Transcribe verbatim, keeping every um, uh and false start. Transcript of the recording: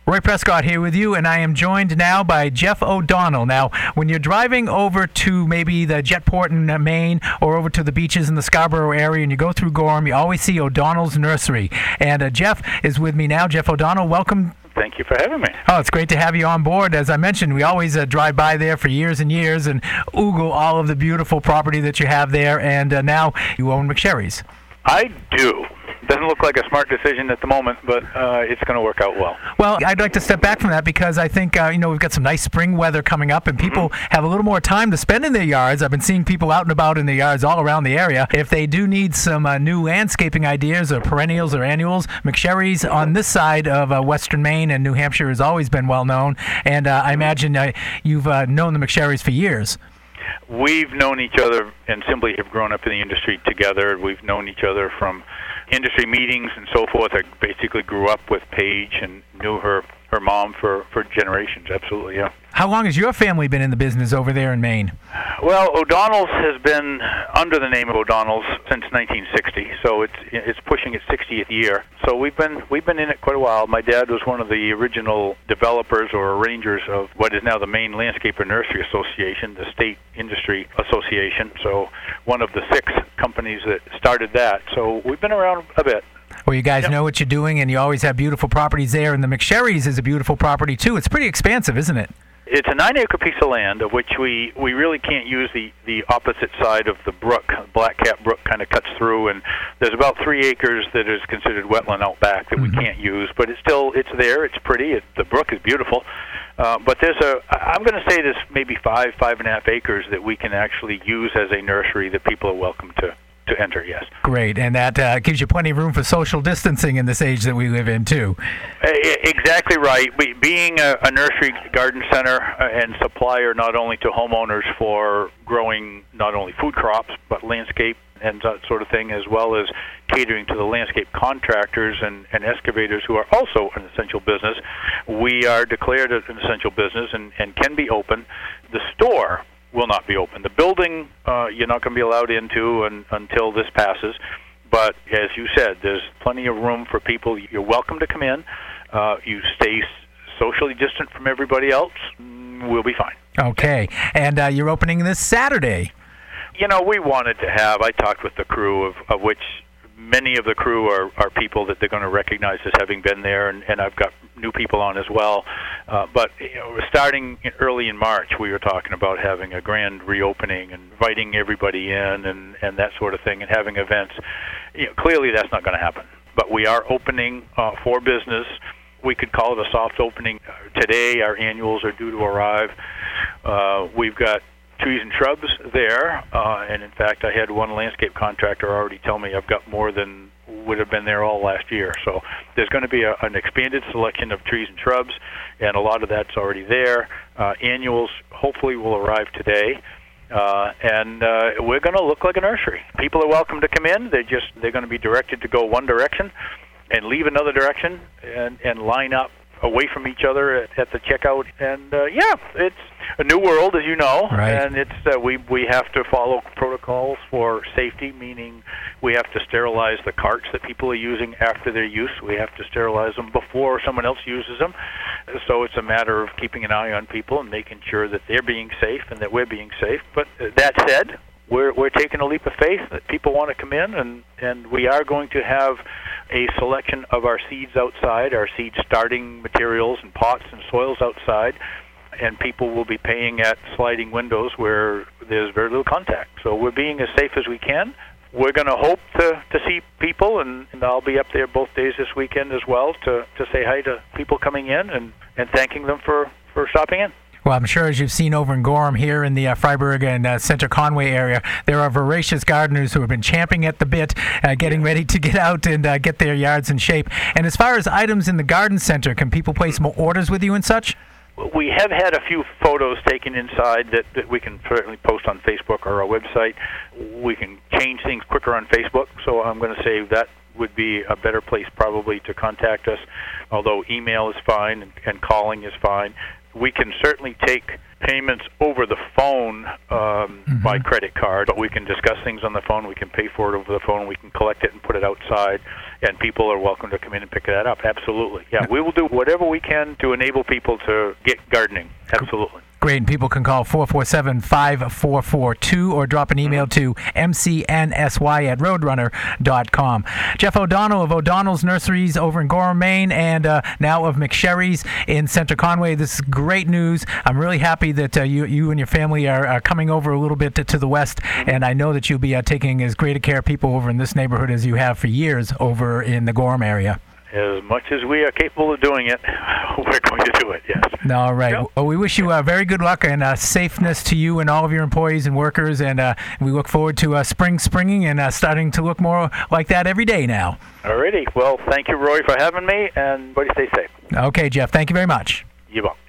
Roy Prescott here with you, and I am joined now by Jeff O'Donnell. Now, when you're driving over to maybe the Jetport in uh, Maine or over to the beaches in the Scarborough area and you go through Gorham, you always see O'Donnell's Nursery. And uh, Jeff is with me now. Jeff O'Donnell, welcome. Thank you for having me. Oh, it's great to have you on board. As I mentioned, we always uh, drive by there for years and years and oogle all of the beautiful property that you have there, and uh, now you own McSherry's. I do. Doesn't look like a smart decision at the moment, but uh, it's going to work out well. Well, I'd like to step back from that because I think, uh, you know, we've got some nice spring weather coming up, and people mm-hmm. have a little more time to spend in their yards. I've been seeing people out and about in their yards all around the area. If they do need some uh, new landscaping ideas or perennials or annuals, McSherry's on this side of uh, Western Maine and New Hampshire has always been well known, and uh, I imagine uh, you've uh, known the McSherry's for years. We've known each other and simply have grown up in the industry together. We've known each other from industry meetings and so forth. I basically grew up with Paige and knew her her mom for, for generations. Absolutely, yeah. How long has your family been in the business over there in Maine? Well, O'Donnell's has been under the name of O'Donnell's since nineteen sixty, so it's it's pushing its sixtieth year. So we've been we've been in it quite a while. My dad was one of the original developers or arrangers of what is now the Maine Landscaper Nursery Association, the state industry association. So one of the six companies that started that. So we've been around a bit. Well, you guys yep. know what you're doing, and you always have beautiful properties there, and the McSherry's is a beautiful property, too. It's pretty expansive, isn't it? It's a nine-acre piece of land of which we, we really can't use the, the opposite side of the brook. Black Cat Brook kind of cuts through, and there's about three acres that is considered wetland out back that mm-hmm. we can't use, but it's still it's there. It's pretty. It, the brook is beautiful. Uh, but there's a, I'm going to say there's maybe five, five and a half acres that we can actually use as a nursery that people are welcome to. To enter, yes. Great, and that uh, gives you plenty of room for social distancing in this age that we live in, too. Uh, exactly right. We, being a, a nursery garden center and supplier not only to homeowners for growing not only food crops, but landscape and that sort of thing, as well as catering to the landscape contractors and, and excavators who are also an essential business, we are declared an essential business and, and can be open. The store will not be open. The building uh, you're not going to be allowed into un, until this passes. But as you said, there's plenty of room for people. You're welcome to come in. Uh, you stay socially distant from everybody else. We'll be fine. Okay. And uh, you're opening this Saturday. You know, we wanted to have, I talked with the crew, of, of which many of the crew are, are people that they're going to recognize as having been there, and, and I've got new people on as well. Uh, but you know, starting in early in March, we were talking about having a grand reopening and inviting everybody in and, and that sort of thing and having events. You know, clearly that's not going to happen. But we are opening uh, for business. We could call it a soft opening. Today our annuals are due to arrive. Uh, we've got trees and shrubs there, uh, and in fact I had one landscape contractor already tell me I've got more than would have been there all last year. So there's going to be a, an expanded selection of trees and shrubs, and a lot of that's already there. Uh, annuals hopefully will arrive today, uh, and uh, we're going to look like a nursery. People are welcome to come in. They're just they're going to be directed to go one direction and leave another direction and, and line up away from each other at, at the checkout. And uh, yeah, it's a new world, as you know, right. and it's uh, we we have to follow protocols for safety, meaning we have to sterilize the carts that people are using after their use. We have to sterilize them before someone else uses them. So it's a matter of keeping an eye on people and making sure that they're being safe and that we're being safe. But that said, we're we're taking a leap of faith that people want to come in, and, and we are going to have a selection of our seeds outside, our seed starting materials and pots and soils outside, and people will be paying at sliding windows where there's very little contact. So we're being as safe as we can. We're going to hope to, to see people, and, and I'll be up there both days this weekend as well to, to say hi to people coming in and, and thanking them for, for stopping in. Well, I'm sure as you've seen over in Gorham here in the uh, Freiburg and uh, Center Conway area, there are voracious gardeners who have been champing at the bit, uh, getting ready to get out and uh, get their yards in shape. And as far as items in the garden center, can people place more orders with you and such? We have had a few photos taken inside that, that we can certainly post on Facebook or our website. We can change things quicker on Facebook, so I'm going to say that would be a better place probably to contact us, although email is fine and, and calling is fine. we can certainly take payments over the phone um, mm-hmm. by credit card, but we can discuss things on the phone. We can pay for it over the phone. We can collect it and put it outside, and people are welcome to come in and pick that up. Absolutely. Yeah, we will do whatever we can to enable people to get gardening. Absolutely. Great, and people can call four four seven, five four four two or drop an email to m c n s y at roadrunner dot com. Jeff O'Donnell of O'Donnell's Nurseries over in Gorham, Maine, and uh, now of McSherry's in Center Conway. This is great news. I'm really happy that uh, you you and your family are, are coming over a little bit to, to the west, and I know that you'll be uh, taking as great a care of people over in this neighborhood as you have for years over in the Gorham area. As much as we are capable of doing it, we're going to do it, yes. All right. Yep. Well, we wish you uh, very good luck and uh, safeness to you and all of your employees and workers, and uh, we look forward to uh, spring springing and uh, starting to look more like that every day now. All righty. Well, thank you, Roy, for having me, and everybody stay safe. Okay, Jeff. Thank you very much. You bet.